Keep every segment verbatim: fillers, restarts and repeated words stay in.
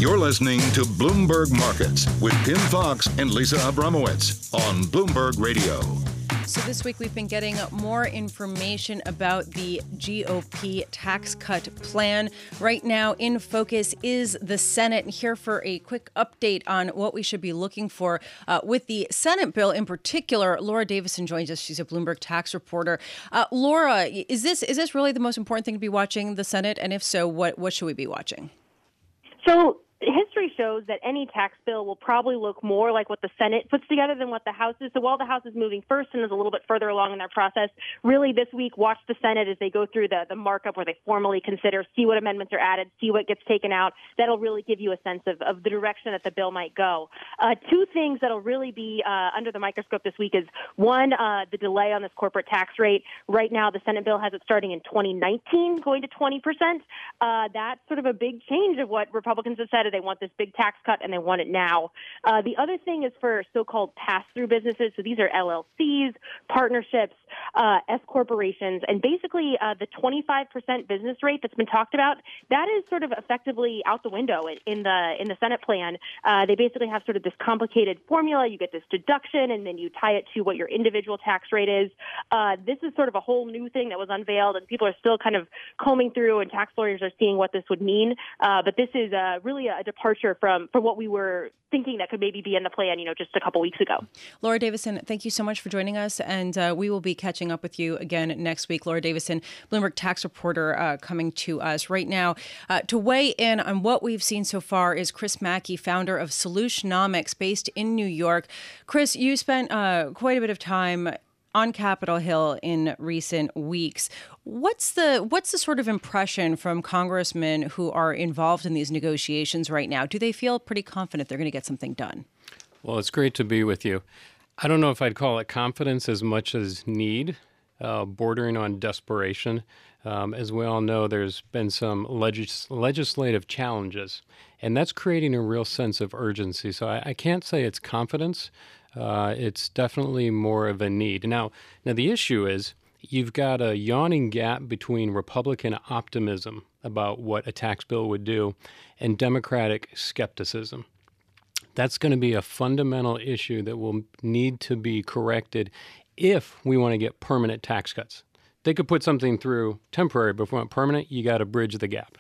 You're listening to Bloomberg Markets with Pimm Fox and Lisa Abramowitz on Bloomberg Radio. So this week we've been getting more information about the G O P tax cut plan. Right now in focus is the Senate. And here for a quick update on what we should be looking for uh, with the Senate bill in particular. Laura Davison joins us. She's a Bloomberg tax reporter. Uh, Laura, is this is this really the most important thing to be watching, the Senate? And if so, what, what should we be watching? So history shows that any tax bill will probably look more like what the Senate puts together than what the House is. So while the House is moving first and is a little bit further along in their process, really this week watch the Senate as they go through the, the markup where they formally consider, see what amendments are added, see what gets taken out. That'll really give you a sense of, of the direction that the bill might go. Uh, two things that'll really be uh, under the microscope this week is, one, uh, the delay on this corporate tax rate. Right now, the Senate bill has it starting in twenty nineteen, going to twenty percent. Uh, that's sort of a big change of what Republicans have said. They want this big tax cut and they want it now. Uh, the other thing is for so-called pass-through businesses. So these are L L Cs, partnerships, uh, S corporations, and basically uh, the twenty-five percent business rate that's been talked about, that is sort of effectively out the window in, in the in the Senate plan. Uh, they basically have sort of this complicated formula. You get this deduction, and then you tie it to what your individual tax rate is. Uh, this is sort of a whole new thing that was unveiled, and people are still kind of combing through, and tax lawyers are seeing what this would mean. Uh, but this is uh, really a departure from, from what we were thinking that could maybe be in the plan, you know, just a couple weeks ago. Laura Davison, thank you so much for joining us. And uh, we will be catching up with you again next week. Laura Davison, Bloomberg tax reporter, uh, coming to us right now. Uh, to weigh in on what we've seen so far is Chris Mackey, founder of Solutionomics, based in New York. Chris, you spent uh, quite a bit of time on Capitol Hill in recent weeks. What's the what's the sort of impression from congressmen who are involved in these negotiations right now? Do they feel pretty confident they're going to get something done? Well, it's great to be with you. I don't know if I'd call it confidence as much as need, uh, bordering on desperation. Um, as we all know, there's been some legis- legislative challenges, and that's creating a real sense of urgency. So I, I can't say it's confidence. Uh, it's definitely more of a need. Now, now the issue is you've got a yawning gap between Republican optimism about what a tax bill would do and Democratic skepticism. That's going to be a fundamental issue that will need to be corrected if we want to get permanent tax cuts. They could put something through temporary, but if we want permanent, you got to bridge the gap.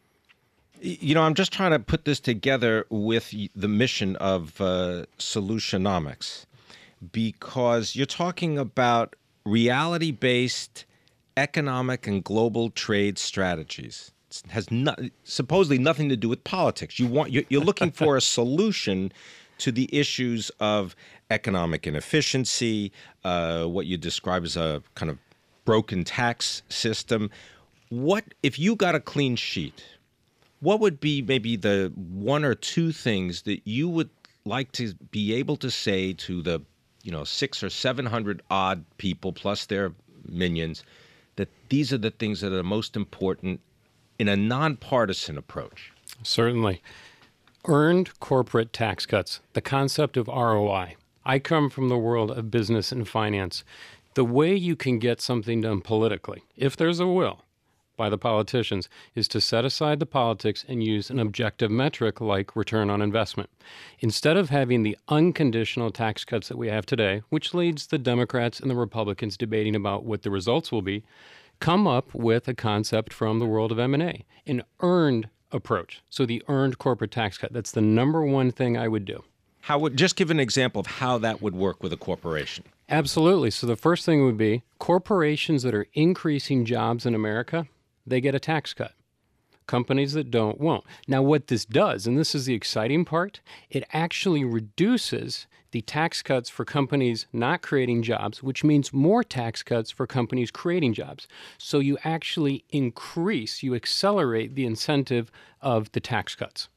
You know, I'm just trying to put this together with the mission of uh, Solutionomics, because you're talking about reality-based economic and global trade strategies. It has not, supposedly nothing to do with politics. You want, you're, you're looking for a solution to the issues of economic inefficiency, uh, what you describe as a kind of broken tax system. What if you got a clean sheet? What would be maybe the one or two things that you would like to be able to say to the, you know, six or seven hundred odd people plus their minions, that these are the things that are most important in a nonpartisan approach? Certainly. Earned corporate tax cuts, the concept of R O I. I come from the world of business and finance. The way you can get something done politically, if there's a will, by the politicians, is to set aside the politics and use an objective metric like return on investment. Instead of having the unconditional tax cuts that we have today, which leads the Democrats and the Republicans debating about what the results will be, come up with a concept from the world of M and A, an earned approach. So the earned corporate tax cut, that's the number one thing I would do. How would, just give an example of how that would work with a corporation. Absolutely. So the first thing would be corporations that are increasing jobs in America, they get a tax cut. Companies that don't won't. Now, what this does, and this is the exciting part, it actually reduces the tax cuts for companies not creating jobs, which means more tax cuts for companies creating jobs. So you actually increase, you accelerate the incentive of the tax cuts.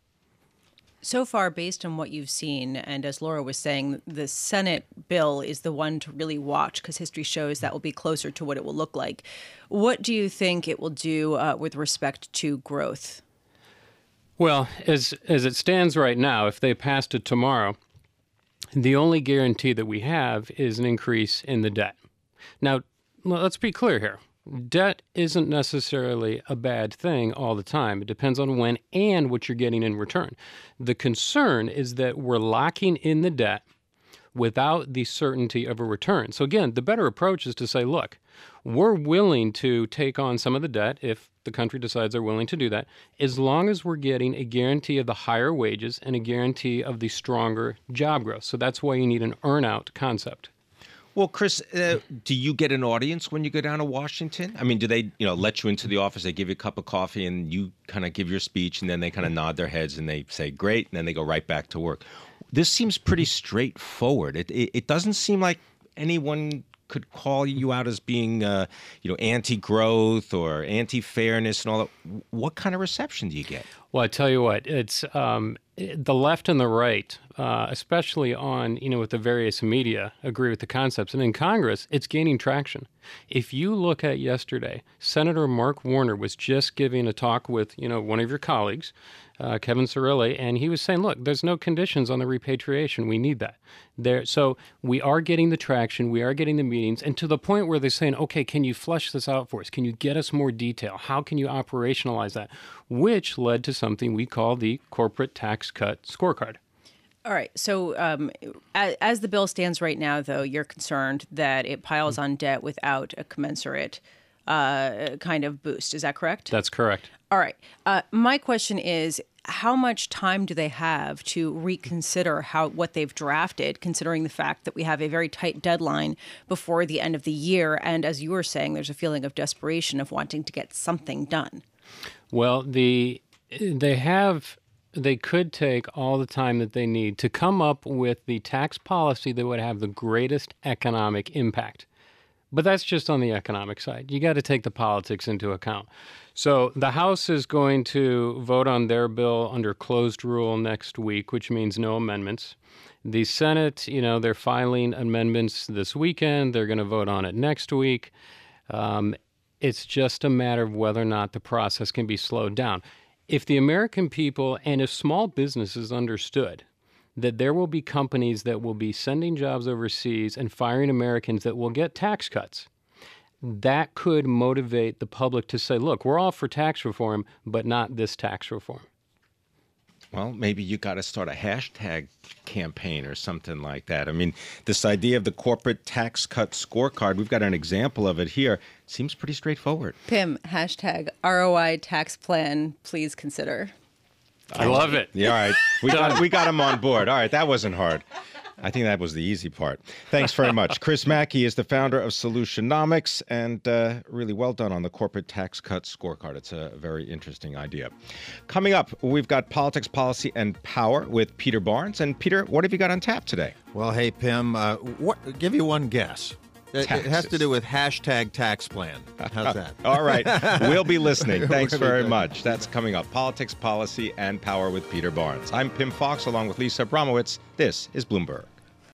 So far, based on what you've seen, and as Laura was saying, the Senate bill is the one to really watch because history shows that will be closer to what it will look like. What do you think it will do uh, with respect to growth? Well, as as it stands right now, if they passed it tomorrow, the only guarantee that we have is an increase in the debt. Now, let's be clear here. Debt isn't necessarily a bad thing all the time. It depends on when and what you're getting in return. The concern is that we're locking in the debt without the certainty of a return. So again, the better approach is to say, look, we're willing to take on some of the debt if the country decides they're willing to do that, as long as we're getting a guarantee of the higher wages and a guarantee of the stronger job growth. So that's why you need an earn-out concept. Well, Chris, uh, do you get an audience when you go down to Washington? I mean, do they, you know, let you into the office, they give you a cup of coffee, and you kind of give your speech, and then they kind of nod their heads, and they say, great, and then they go right back to work? This seems pretty straightforward. It it, it doesn't seem like anyone could call you out as being, uh, you know, anti-growth or anti-fairness and all that. What kind of reception do you get? Well, I tell you what, it's um, the left and the right, uh, especially on, you know, with the various media, agree with the concepts. And in Congress, it's gaining traction. If you look at yesterday, Senator Mark Warner was just giving a talk with, you know, one of your colleagues, uh, Kevin Cirilli, and he was saying, look, there's no conditions on the repatriation. We need that. There, so we are getting the traction. We are getting the meetings. And to the point where they're saying, okay, can you flesh this out for us? Can you get us more detail? How can you operationalize that? Which led to something we call the corporate tax cut scorecard. All right. So um, as, as the bill stands right now, though, you're concerned that it piles on debt without a commensurate uh, kind of boost. Is that correct? That's correct. All right. Uh, my question is, how much time do they have to reconsider how what they've drafted, considering the fact that we have a very tight deadline before the end of the year? And as you were saying, there's a feeling of desperation of wanting to get something done. Well, the they have they could take all the time that they need to come up with the tax policy that would have the greatest economic impact. But that's just on the economic side. You got to take the politics into account. So the House is going to vote on their bill under closed rule next week, which means no amendments. The Senate, you know, they're filing amendments this weekend. They're going to vote on it next week. Um, it's just a matter of whether or not the process can be slowed down. If the American people and if small businesses understood that there will be companies that will be sending jobs overseas and firing Americans that will get tax cuts, that could motivate the public to say, look, we're all for tax reform, but not this tax reform. Well, maybe you got to start a hashtag campaign or something like that. I mean, this idea of the corporate tax cut scorecard, we've got an example of it here. It seems pretty straightforward. Pim, hashtag R O I tax plan, please consider. I love it. Yeah, all right. We got we got him on board. All right, that wasn't hard. I think that was the easy part. Thanks very much. Chris Mackey is the founder of Solutionomics, and uh, really well done on the corporate tax cut scorecard. It's a very interesting idea. Coming up, we've got Politics, Policy, and Power with Peter Barnes. And Peter, what have you got on tap today? Well, hey, Pim, uh, what, give you one guess. It, it has to do with hashtag tax plan. How's that? All right. We'll be listening. Thanks very much. That's coming up. Politics, Policy, and Power with Peter Barnes. I'm Pim Fox along with Lisa Abramowitz. This is Bloomberg.